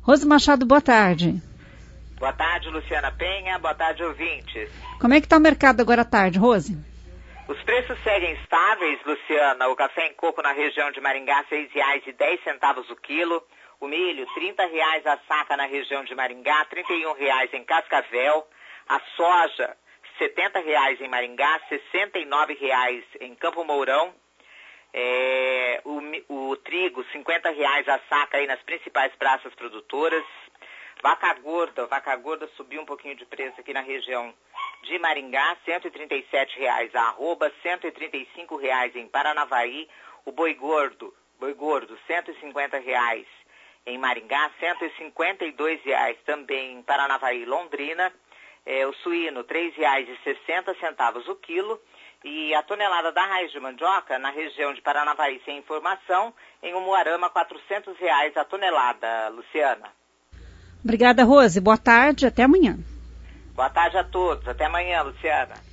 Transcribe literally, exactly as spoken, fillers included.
Rose Machado, boa tarde. Boa tarde, Luciana Penha. Boa tarde, ouvintes. Como é que está o mercado agora à tarde, Rose? Os preços seguem estáveis, Luciana. O café em coco na região de Maringá, seis reais e dez centavos o quilo. O milho, trinta reais a saca na região de Maringá, trinta e um reais em Cascavel. A soja, setenta reais em Maringá, sessenta e nove reais em Campo Mourão. É, o, o trigo, cinquenta reais a saca aí nas principais praças produtoras. Vaca gorda, vaca gorda subiu um pouquinho de preço aqui na região de Maringá, cento e trinta e sete reais a arroba, cento e trinta e cinco reais em Paranavaí. O boi gordo, boi gordo, cento e cinquenta reais em Maringá, cento e cinquenta e dois reais também em Paranavaí, Londrina. É, o suíno, três reais e sessenta centavos o quilo. E a tonelada da raiz de mandioca, na região de Paranavaí, sem informação, em Umuarama, quatrocentos reais a tonelada, Luciana. Obrigada, Rose. Boa tarde, até amanhã. Boa tarde a todos. Até amanhã, Luciana.